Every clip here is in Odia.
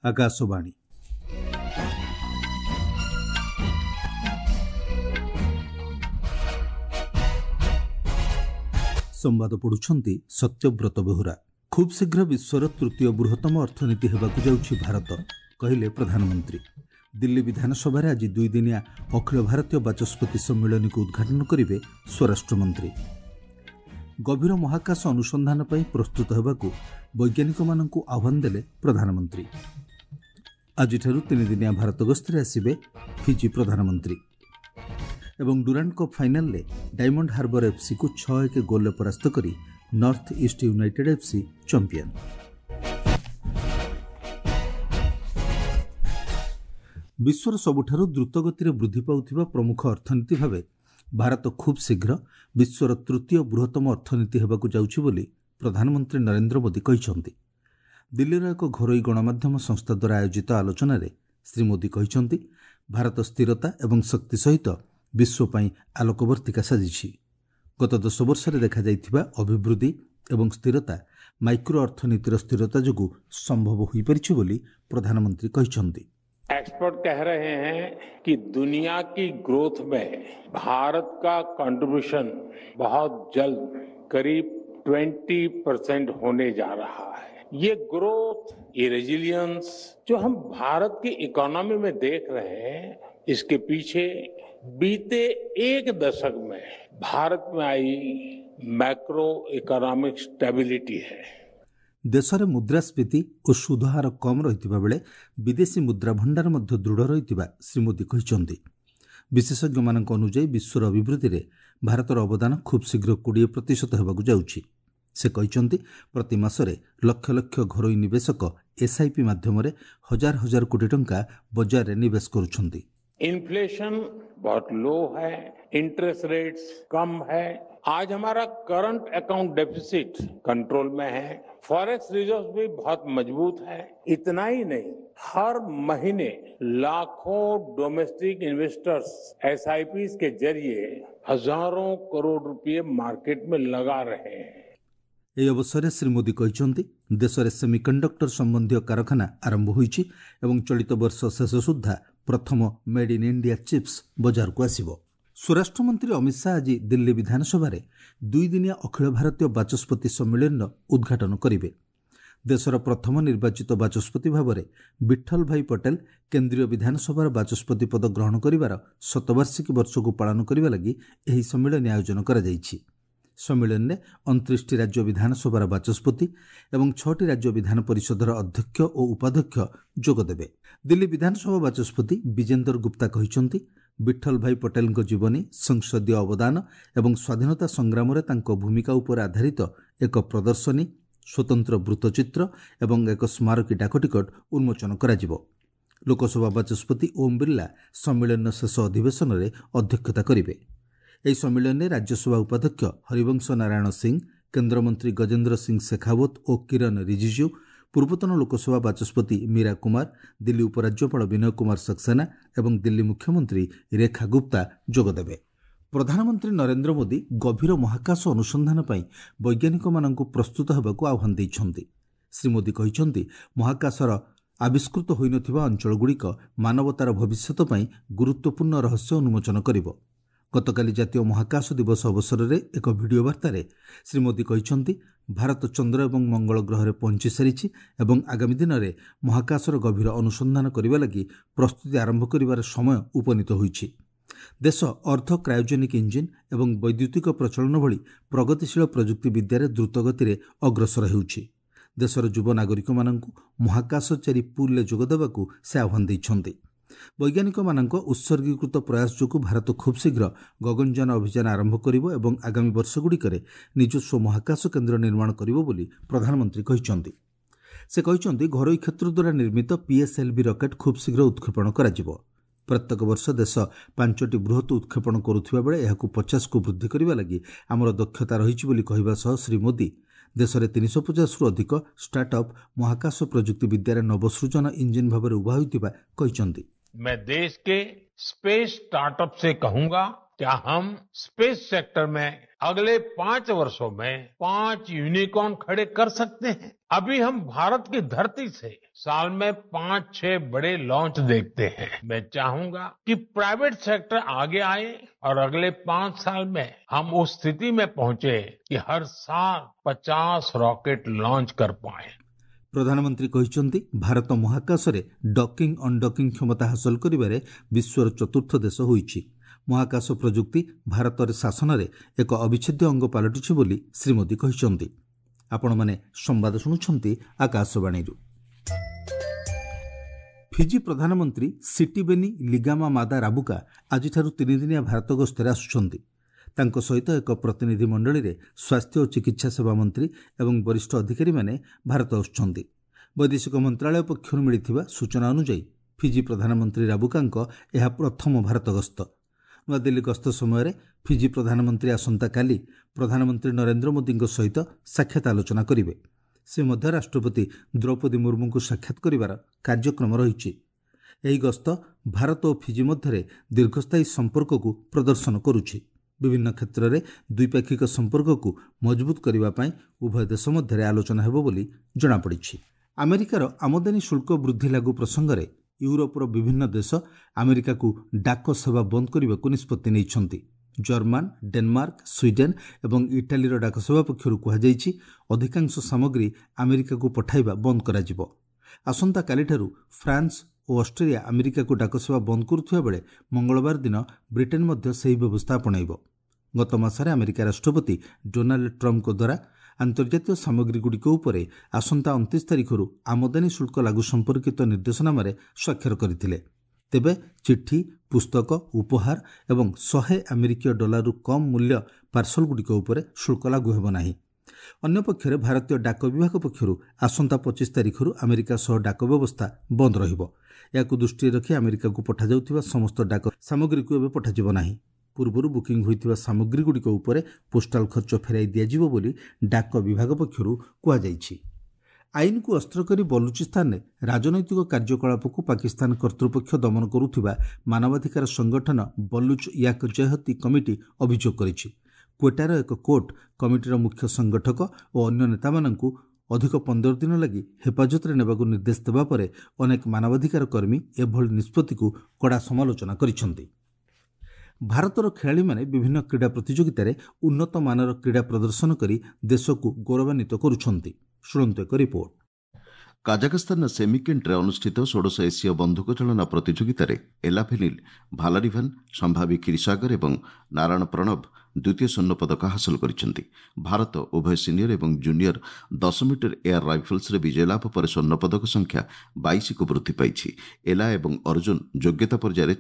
आकाशवाणी। संवाद पढ़ुछंती सत्यव्रत बेहुरा। खूब शीघ्र विश्वर तृतीय बृहत्तम अर्थनीति हेबाकु जाउछि भारत, कहिले प्रधानमंत्री। दिल्ली विधानसभा आज 2 दिनिया अखिल भारतीय बाचस्पति सम्मेलन को उद्घाटन करेंगे स्वराष्ट्र मंत्री। गभीर महाकाश अनुसंधान पर प्रस्तुत होगाकू वैज्ञानिक मानक आह्वान देले प्रधानमंत्री। आज 3 दिनिया भारत गस्तर आसिबे फिजी प्रधानमंत्री। एवं डुरांड कप फाइनाल में डायमंड हार्बर एफसी को 6-1 गोल परास्त करी North East United FC champion. विश्वर सबुठारु द्रुतगति वृद्धि पाउथिबा प्रमुख अर्थनीति भाव भारत खूब शीघ्र विश्वर तृतीय बृहत्तम अर्थनीति हेबाकु जाउछि बोली प्रधानमंत्री नरेंद्र मोदी कहिसंति। दिल्लीर एक घरोई गणमाध्यम संस्था द्वारा आयोजित आलोचना रे श्री मोदी कहिसंति भारत स्थिरता एवं शक्ति सहित विश्व पई आलोकवर्तिका साजिछि। गत 10 वर्ष देखा जाइथिबा अभिवृद्धि एवं स्थिरता माइक्रो अर्थनीतिर स्थिरता जोगु संभव होई परिछि बोली प्रधानमंत्री कहिसंति। एक्सपर्ट कह रहे हैं कि दुनिया की ग्रोथ में भारत का कंट्रीब्यूशन बहुत जल्द करीब 20% होने जा रहा है। ये ग्रोथ, ये रेजिलियंस जो हम भारत की इकोनॉमी में देख रहे हैं, इसके पीछे बीते 1 दशक में भारत में आई मैक्रो इकोनॉमिक स्टेबिलिटी है। देशरे मुद्रास्फीति और सुधहार कम रहितिबा बेले विदेशी मुद्रा भंडार मध्य दृढ़ रहितिबा श्री मोदी कहिसंति। विशेषज्ञ मानक अनुसार विश्वर अभिवृद्धि रे भारतर अवदान खूब शीघ्र 20% हेबाकु जाउछि। से कहिसंति प्रति मासरे लक्ष लक्ष घरोई निवेशक एसआईपी माध्यमरे हजार हजार कोटी टंका बाजार रे निवेश करुछंती। इन्फ्लेशन बहुत लो है, इंटरेस्ट रेट्स कम है, आज हमारा करंट अकाउंट डेफिसिट कंट्रोल में है, फॉरेक्स रिजर्व भी बहुत मजबूत है। इतना ही नहीं, हर महीने लाखों डोमेस्टिक इन्वेस्टर्स एसआईपीज के जरिए हजारों करोड़ रुपए मार्केट में लगा रहे हैं। এই অবসরে শ্রী মোদি କହିଛନ୍ତି ଦେଶରେ ସେମିକଣ୍ଡକ୍ଟର ସମ୍ବନ୍ଧୀୟ कारखाना ଆରମ୍ଭ ହୋଇଛି ଏବଂ ଚଳିତ ବର୍ଷ ଶେଷ ସୁଦ୍ଧା ପ୍ରଥମ ମେଡ୍ ଇନ୍ ଇଣ୍ଡିଆ ଚିପ୍ସ ବଜାରକୁ ଆସିବ। ସ୍ୱରାଷ୍ଟ୍ରମନ୍ତ୍ରୀ ଅମିତ ଶାହ ଆଜି ଦିଲ୍ଲୀ ବିଧାନସଭାରେ 2 ଦିନିଆ ଅଖିଳ ଭାରତୀୟ ବାଚସ୍ପତି ସମ୍ମିଳନୀର ଉଦ୍ଘାଟନ କରିବେ। ଦେଶର ପ୍ରଥମ ନିର୍ବାଚିତ ବାଚସ୍ପତି ଭାବରେ ବିଠଲ ଭାଇ ପଟେଲ କେନ୍ଦ୍ରୀୟ ବିଧାନସଭାର ବାଚସ୍ପତି ପଦ ଗ୍ରହଣ କରିବାର ଶତବାର୍ଷିକୀ ବର୍ଷକୁ ପାଳନ କରିବା ଲାଗି ଏହି ସମ୍ମିଳନୀ ଆୟୋଜନ କରାଯାଇଛି। सम्मेलन 29 राज्य विधानसभा बाचस्पति एवं 6 राज्य विधान परिषदर अध्यक्ष और उपाध्यक्ष जोगदेवे। दिल्ली विधानसभा बाचस्पति विजेंदर गुप्ता कहिसंति विठल भाई पटेल जीवनी, संसदीय अवदान एवं स्वाधीनता संग्राम रे तांको भूमिका उपर आधारित एक प्रदर्शनी, स्वतंत्र वृत्तचित्र एवं एक स्मारकी डाकटिकट उन्मोचन कराजिबो। लोकसभा बाचस्पति ओम बिरला सम्मेलन शेष अधिवेशन रे अध्यक्षता करिवे। ଏହି ସମ୍ମିଳନୀରେ राज्यसभा उपाध्यक्ष हरिवंश नारायण सिंह, केन्द्रमंत्री गजेन्द्र सिंह शेखावत और किरण रिजिजू, पूर्वतन लोकसभा बाचस्पति मीरा कुमार, दिल्ली उपराज्यपाल विनय कुमार सक्सेना एवं दिल्ली मुख्यमंत्री रेखा गुप्ता जोगदेवे। प्रधानमंत्री नरेंद्र मोदी गभीर महाकाश अनुसंधान पर वैज्ञानिक मानक प्रस्तुत होगाकू आह्वान देइछन्ति। श्री मोदी कहिसंति महाकाशर आविष्कृत होई नथिबा अंचलगुड़िक मानवतार भविष्यत पई गुरुत्वपूर्ण रहस्य उन्मोचन करिवो। गतकाली जातीय महाकाश दिवस अवसर में एक भिडियो वार्तार श्री मोदी कहिसंति भारत चंद्र एवं मंगल ग्रह पहुंची सारी एवं आगामी दिन में महाकाशर गभीर अनुसंधान करने लगी प्रस्तुति आरंभ कर समय उपनीत होइछि। देश अर्ध क्रायोजेनिक इंजिन एवं वैद्युतिक प्रचलन भली प्रगतिशील प्रजुक्ति विद्यार द्रुतगति अग्रसर होउछि। देशर युव नागरिक मानक महाकाशचारी पुल जोग देबाकू से आह्वान दैछन्ति। वैज्ञानिक मानक उत्सर्गीकृत प्रयास जो भारत खूब शीघ्र गगनयान अभियान आरंभ करिवो एवं आगामी वर्षगुड़िकरे निजस्व महाकाश केन्द्र निर्माण करिवो बोली प्रधानमंत्री कहिसंति। से कहिसंति घरोई क्षेत्र द्वारा निर्मित पीएसएलवी रॉकेट खूब शीघ्र उत्क्षेपण कराजिवो। प्रत्येक वर्ष देश 5टी बृहत उत्क्षेपण करुथिबा बेले एहाकू 50 को वृद्धि करिबा लागि हमर दक्षता रहिछि बोली कहिबा सह श्री मोदी देशरे 350 रु अधिक स्टार्टअप महाकाश प्रजुक्ति विद्यार नवसृजन इंजिन भाबरे उभा होइतिबा कहिसंति। मैं देश के स्पेस स्टार्टअप से कहूंगा, क्या हम स्पेस सेक्टर में अगले 5 वर्षों में 5 यूनिकॉर्न खड़े कर सकते हैं? अभी हम भारत की धरती से साल में 5-6 बड़े लॉन्च देखते हैं। मैं चाहूंगा कि प्राइवेट सेक्टर आगे आए और अगले 5 साल में हम उस स्थिति में पहुंचे कि हर साल 50 रॉकेट लॉन्च कर पाए। प्रधानमंत्री କହିଛନ୍ତି ଭାରତ ମହାକାଶରେ ଡକିଂ ଅନଡକିଂ କ୍ଷମତା ହାସଲ କରିବାରେ ବିଶ୍ୱର ଚତୁର୍ଥ ଦେଶ ହୋଇଛି। ମହାକାଶ ପ୍ରଯୁକ୍ତି ଭାରତରେ ଶାସନରେ ଏକ ଅବିଚ୍ଛେଦ୍ୟ ଅଙ୍ଗ ପାଲଟିଛି ବୋଲି ଶ୍ରୀ ମୋଦି କହିଛନ୍ତି। ଆପଣମାନେ ସମ୍ବାଦ ଶୁଣୁଛନ୍ତି ଆକାଶବାଣୀରୁ। ଫିଜି ପ୍ରଧାନମନ୍ତ୍ରୀ ସିଟିବେନି ଲିଗାମା ମାଦା ରାବୁକା ଆଜିଠାରୁ 3 ଦିନିଆ ଭାରତ ଗସ୍ତରେ ଆସୁଛନ୍ତି। ତାଙ୍କ ସହିତ ଏକ ପ୍ରତିନିଧି ମଣ୍ଡଳୀରେ ସ୍ୱାସ୍ଥ୍ୟ ଓ ଚିକିତ୍ସା ସେବା ମନ୍ତ୍ରୀ ଏବଂ ବରିଷ୍ଠ ଅଧିକାରୀମାନେ ଭାରତ ଆସୁଛନ୍ତି। ବୈଦେଶିକ ମନ୍ତ୍ରଣାଳୟ ପକ୍ଷରୁ ମିଳିଥିବା ସୂଚନା ଅନୁଯାୟୀ ଫିଜି ପ୍ରଧାନମନ୍ତ୍ରୀ ରାବୁକାଙ୍କ ଏହା ପ୍ରଥମ ଭାରତ ଗସ୍ତ। ନୂଆଦିଲ୍ଲୀ ଗସ୍ତ ସମୟରେ ଫିଜି ପ୍ରଧାନମନ୍ତ୍ରୀ ଆସନ୍ତାକାଲି ପ୍ରଧାନମନ୍ତ୍ରୀ ନରେନ୍ଦ୍ର ମୋଦିଙ୍କ ସହିତ ସାକ୍ଷାତ ଆଲୋଚନା କରିବେ। ସେ ମଧ୍ୟ ରାଷ୍ଟ୍ରପତି ଦ୍ରୌପଦୀ ମୁର୍ମୁଙ୍କୁ ସାକ୍ଷାତ କରିବାର କାର୍ଯ୍ୟକ୍ରମ ରହିଛି। ଏହି ଗସ୍ତ ଭାରତ ଓ ଫିଜି ମଧ୍ୟରେ ଦୀର୍ଘସ୍ଥାୟୀ ସମ୍ପର୍କକୁ ପ୍ରଦର୍ଶନ କରୁଛି। ବିଭିନ୍ନ କ୍ଷେତ୍ରରେ ଦ୍ୱିପାକ୍ଷିକ ସମ୍ପର୍କକୁ ମଜବୁତ କରିବା ପାଇଁ ଉଭୟ ଦେଶ ମଧ୍ୟରେ ଆଲୋଚନା ହେବ ବୋଲି ଜଣାପଡ଼ିଛି। ଆମେରିକାର ଆମଦାନୀ ଶୁଳ୍କ ବୃଦ୍ଧି ଲାଗୁ ପ୍ରସଙ୍ଗରେ ୟୁରୋପର ବିଭିନ୍ନ ଦେଶ ଆମେରିକାକୁ ଡାକ ସେବା ବନ୍ଦ କରିବାକୁ ନିଷ୍ପତ୍ତି ନେଇଛନ୍ତି। ଜର୍ମାନ, ଡେନମାର୍କ, ସ୍ୱିଡେନ୍ ଏବଂ ଇଟାଲୀର ଡାକ ସେବା ପକ୍ଷରୁ କୁହାଯାଇଛି ଅଧିକାଂଶ ସାମଗ୍ରୀ ଆମେରିକାକୁ ପଠାଇବା ବନ୍ଦ କରାଯିବ। ଆସନ୍ତାକାଲିଠାରୁ ଫ୍ରାନ୍ସ ଓ ଅଷ୍ଟ୍ରେଲିଆ ଆମେରିକାକୁ ଡାକ ସେବା ବନ୍ଦ କରୁଥିବା ବେଳେ ମଙ୍ଗଳବାର ଦିନ ବ୍ରିଟେନ୍ ମଧ୍ୟ ସେହି ବ୍ୟବସ୍ଥା ଆପଣାଇବ। ଗତ ମାସରେ ଆମେରିକା ରାଷ୍ଟ୍ରପତି ଡୋନାଲ୍ଡ ଟ୍ରମ୍ପଙ୍କ ଦ୍ୱାରା ଆନ୍ତର୍ଜାତୀୟ ସାମଗ୍ରୀଗୁଡ଼ିକ ଉପରେ ଆସନ୍ତା 29 ତାରିଖରୁ ଆମଦାନୀ ଶୁଳ୍କ ଲାଗୁ ସମ୍ପର୍କିତ ନିର୍ଦ୍ଦେଶନାମାରେ ସ୍ୱାକ୍ଷର କରିଥିଲେ। ତେବେ ଚିଠି, ପୁସ୍ତକ, ଉପହାର ଏବଂ 100 ଆମେରିକୀୟ ଡଲାରରୁ କମ୍ ମୂଲ୍ୟ ପାର୍ସଲଗୁଡ଼ିକ ଉପରେ ଶୁଳ୍କ ଲାଗୁ ହେବ ନାହିଁ। ଅନ୍ୟପକ୍ଷରେ ଭାରତୀୟ ଡାକ ବିଭାଗ ପକ୍ଷରୁ ଆସନ୍ତା 25 ତାରିଖରୁ ଆମେରିକା ସହ ଡାକ ବ୍ୟବସ୍ଥା ବନ୍ଦ ରହିବ। ଏହାକୁ ଦୃଷ୍ଟିରେ ରଖି ଆମେରିକାକୁ ପଠାଯାଉଥିବା ସମସ୍ତ ଡାକ ସାମଗ୍ରୀକୁ ଏବେ ପଠାଯିବ ନାହିଁ। ପୂର୍ବରୁ ବୁକିଂ ହୋଇଥିବା ସାମଗ୍ରୀଗୁଡ଼ିକ ଉପରେ ପୋଷ୍ଟାଲ ଖର୍ଚ୍ଚ ଫେରାଇ ଦିଆଯିବ ବୋଲି ଡାକ ବିଭାଗ ପକ୍ଷରୁ କୁହାଯାଇଛି। ଆଇନକୁ ଅସ୍ତ୍ର କରି ବଲୁଚିସ୍ତାନରେ ରାଜନୈତିକ କାର୍ଯ୍ୟକଳାପକୁ ପାକିସ୍ତାନ କର୍ତ୍ତୃପକ୍ଷ ଦମନ କରୁଥିବା ମାନବାଧିକାର ସଂଗଠନ ବଲୁଚ ୟାକ ଜେହତି କମିଟି ଅଭିଯୋଗ କରିଛି। କ୍ୱେଟାର ଏକ କୋର୍ଟ କମିଟିର ମୁଖ୍ୟ ସଂଗଠକ ଓ ଅନ୍ୟ ନେତାମାନଙ୍କୁ ଅଧିକ 15 ଦିନ ଲାଗି ହେଫାଜତରେ ନେବାକୁ ନିର୍ଦ୍ଦେଶ ଦେବା ପରେ ଅନେକ ମାନବାଧିକାର କର୍ମୀ ଏଭଳି ନିଷ୍ପତ୍ତିକୁ କଡ଼ା ସମାଲୋଚନା କରିଛନ୍ତି। ଭାରତର ଖେଳାଳିମାନେ ବିଭିନ୍ନ କ୍ରୀଡ଼ା ପ୍ରତିଯୋଗିତାରେ ଉନ୍ନତ ମାନର କ୍ରୀଡ଼ା ପ୍ରଦର୍ଶନ କରି ଦେଶକୁ ଗୌରବାନ୍ୱିତ କରୁଛନ୍ତି। ଶୁଣନ୍ତୁ ଏକ ରିପୋର୍ଟ। କାଜାଖସ୍ତାନର ସେମିକେଣ୍ଟରେ ଅନୁଷ୍ଠିତ 16 ଏସୀୟ ବନ୍ଧୁକଚାଳନା ପ୍ରତିଯୋଗିତାରେ ଏଲାଫେନିଲ୍ ଭାଲାରିଭାନ୍, ସମ୍ଭାବୀ କ୍ଷୀରସାଗର ଏବଂ ନାରାୟଣ ପ୍ରଣବ ଦ୍ୱିତୀୟ ସ୍ୱର୍ଣ୍ଣପଦକ ହାସଲ କରିଛନ୍ତି। ଭାରତ ଉଭୟ ସିନିୟର ଏବଂ ଜୁନିୟର 10 ମିଟର ଏୟାର ରାଇଫଲ୍ସରେ ବିଜୟ ଲାଭ ପରେ ସ୍ୱର୍ଣ୍ଣପଦକ ସଂଖ୍ୟା 22କୁ ବୃଦ୍ଧି ପାଇଛି। ଏଲା ଏବଂ ଅର୍ଜୁନ ଯୋଗ୍ୟତା ପର୍ଯ୍ୟାୟରେ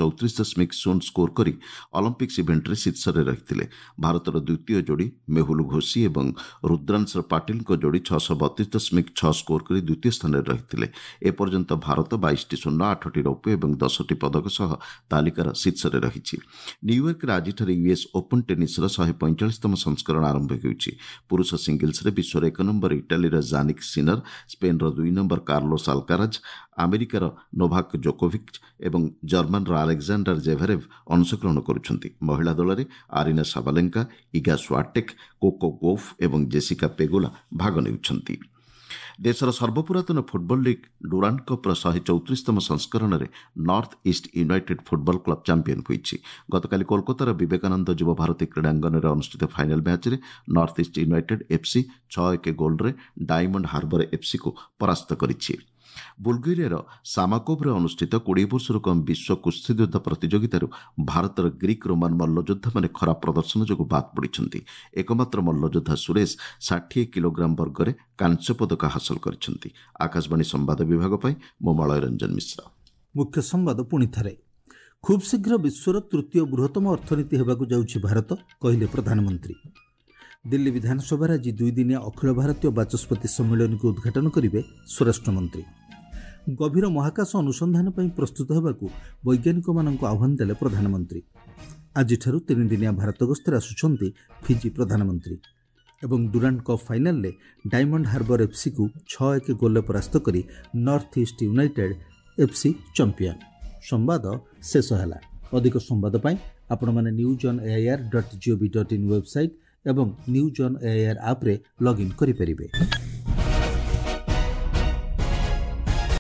634.0 ସ୍କୋର କରି ଅଲିମ୍ପିକ୍ସ ଇଭେଣ୍ଟରେ ଶୀର୍ଷରେ ରହିଥିଲେ। ଭାରତର ଦ୍ୱିତୀୟ ଯୋଡ଼ି ମେହୁଲ ଘୋଷି ଏବଂ ରୁଦ୍ରାଂଶ ପାଟିଲଙ୍କ ଯୋଡ଼ି 632.6 ସ୍କୋର କରି ଦ୍ୱିତୀୟ ସ୍ଥାନରେ ରହିଥିଲେ। ଏପର୍ଯ୍ୟନ୍ତ ଭାରତ 22ଟି ସ୍ୱର୍ଣ୍ଣ, 8ଟି ରୌପ୍ୟ ଏବଂ 10ଟି ପଦକ ସହ ତାଲିକାର ଶୀର୍ଷରେ ରହିଛି। ନ୍ୟୁୟର୍କରେ ଆଜିଠାରେ ୟୁଏସ୍ ଓପନ୍ ଟେନିସ୍ର 145ତମ ସଂସ୍କରଣ ଆରମ୍ଭ ହେଉଛି। ପୁରୁଷ ସିଙ୍ଗଲ୍ସରେ ବିଶ୍ୱର 1 ନମ୍ବର ଇଟାଲୀର ଜାନିକ୍ ସିନର, ସ୍ପେନ୍ର 2 ନମ୍ବର କାର୍ଲୋସ୍ ଆଲକାରାଜ, ଆମେରିକାର ନୋଭାକ୍ ଜୋକୋଭିଚ୍ ଏବଂ ଜର୍ମାନର ଆଲେକ୍ଜାଣ୍ଡାର ଜେଭେରେଭ୍ ଅଂଶଗ୍ରହଣ କରୁଛନ୍ତି। ମହିଳା ଦଳରେ Aryna Sabalenka, Iga Swiatek, Coco Gauff ଏବଂ ଜେସିକା ପେଗୁଲା ଭାଗ ନେଉଛନ୍ତି। ଦେଶର ସର୍ବପୁରାତନ ଫୁଟବଲ ଲିଗ୍ ଡୁରାଣ୍ଡ କପ୍ର 134ତମ ସଂସ୍କରଣରେ North East United football club champion ହୋଇଛି। ଗତକାଲି କୋଲକାତାର ବିବେକାନନ୍ଦ ଯୁବ ଭାରତୀ କ୍ରୀଡ଼ାଙ୍ଗନରେ ଅନୁଷ୍ଠିତ ଫାଇନାଲ ମ୍ୟାଚ୍ରେ ନର୍ଥ ଇଷ୍ଟ ୟୁନାଇଟେଡ୍ ଏଫ୍ସି 6-1 ଗୋଲ୍ରେ ଡାଇମଣ୍ଡ ହାର୍ବର ଏଫ୍ସିକୁ ପରାସ୍ତ କରିଛି। ବୁଲଗେରିଆର ସାମାକୋଭରେ ଅନୁଷ୍ଠିତ 20 ବର୍ଷରୁ କମ୍ ବିଶ୍ୱ କୁସ୍ତିଯୁଦ୍ଧ ପ୍ରତିଯୋଗିତାରୁ ଭାରତର ଗ୍ରୀକ୍ ରୋମାନ୍ ମଲ୍ଲଯୋଦ୍ଧାମାନେ ଖରାପ ପ୍ରଦର୍ଶନ ଯୋଗୁଁ ବାଦ୍ ପଡ଼ିଛନ୍ତି। ଏକମାତ୍ର ମଲ୍ଲଯୋଦ୍ଧା ସୁରେଶ 60 କିଲୋଗ୍ରାମ ବର୍ଗରେ କାଂସ୍ୟ ପଦକ ହାସଲ କରିଛନ୍ତି। ଆକାଶବାଣୀ ସମ୍ବାଦ ବିଭାଗ ପାଇଁ ମୁଁ ମଳୟ ରଞ୍ଜନ ମିଶ୍ର। ମୁଖ୍ୟ ସମ୍ବାଦ ପୁଣି ଥରେ। ଖୁବ୍ ଶୀଘ୍ର ବିଶ୍ୱର ତୃତୀୟ ବୃହତ୍ତମ ଅର୍ଥନୀତି ହେବାକୁ ଯାଉଛି ଭାରତ, କହିଲେ ପ୍ରଧାନମନ୍ତ୍ରୀ। ଦିଲ୍ଲୀ ବିଧାନସଭାରେ ଆଜି 2 ଦିନିଆ ଅଖିଳ ଭାରତୀୟ ବାଚସ୍ପତି ସମ୍ମିଳନୀକୁ ଉଦ୍ଘାଟନ କରିବେ ସ୍ୱରାଷ୍ଟ୍ରମନ୍ତ୍ରୀ। ଗଭୀର ମହାକାଶ ଅନୁସନ୍ଧାନ ପାଇଁ ପ୍ରସ୍ତୁତ ହେବାକୁ ବୈଜ୍ଞାନିକମାନଙ୍କୁ ଆହ୍ୱାନ ଦେଲେ ପ୍ରଧାନମନ୍ତ୍ରୀ। ଆଜିଠାରୁ 3 ଦିନିଆ ଭାରତ ଗସ୍ତରେ ଆସୁଛନ୍ତି ଫିଜି ପ୍ରଧାନମନ୍ତ୍ରୀ ଏବଂ ଡୁରାଣ୍ଡ କପ୍ ଫାଇନାଲରେ ଡାଇମଣ୍ଡ ହାର୍ବର ଏଫ୍ସିକୁ 6-1 ଗୋଲ୍ରେ ପରାସ୍ତ କରି North East United FC champion. ସମ୍ବାଦ ଶେଷ ହେଲା। ଅଧିକ ସମ୍ବାଦ ପାଇଁ ଆପଣମାନେ newsonair.gov.in ୱେବସାଇଟ୍ ଏବଂ ନ୍ୟୁଜ୍ ଅନ୍ ଏଆଇଆର୍ ଆପ୍ରେ ଲଗ୍ଇନ୍ କରିପାରିବେ।